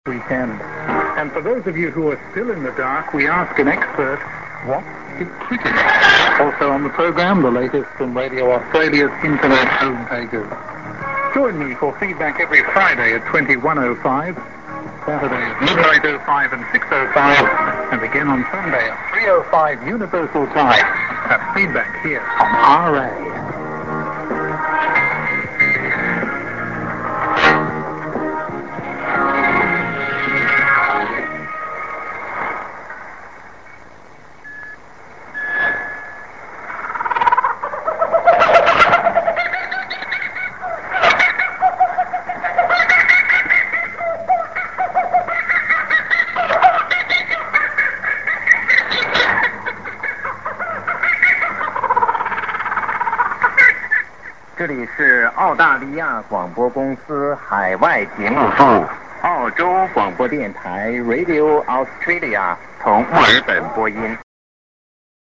weekend. And for those of you who are still in the dark, we ask an expert, what is cricket? Also on the program, the latest from Radio Australia's internet homepages. Join me for feedback every Friday at 21:05, Saturday at midnight 05 and 6:05, and again on Sunday at 3:05 Universal Time. That's feedback here on RA. 这里是澳大利亚广播公司海外节目部，澳洲广播电台 Radio Australia 从墨尔本播音。